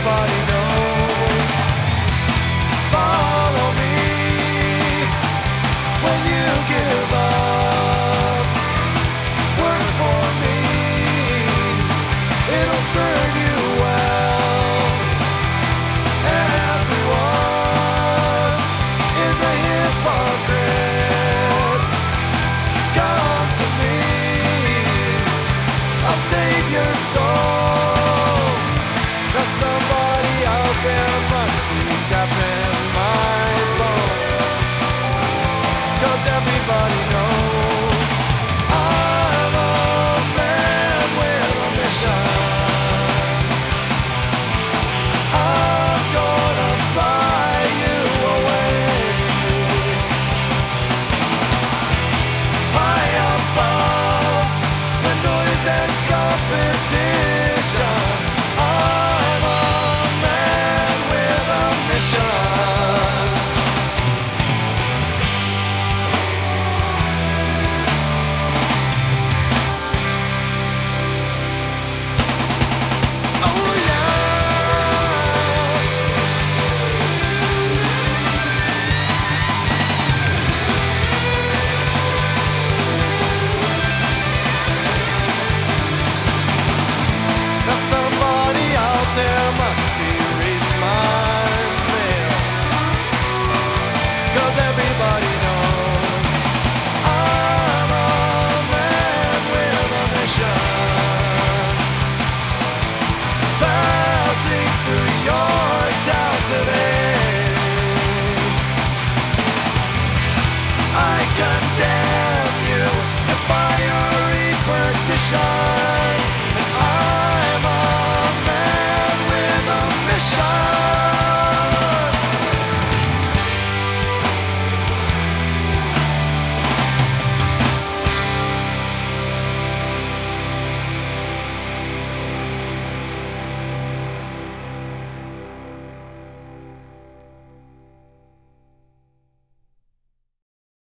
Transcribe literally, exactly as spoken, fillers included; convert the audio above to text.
everybody knows. Follow me when you give up. Work for me, it'll serve you well. Everyone is a hypocrite. Come to me, I'll save your soul. Now somebody out there must be tapping my phone, 'cause everybody knows I'm a man with a mission. I'm gonna fly you away, high above the noise and competition.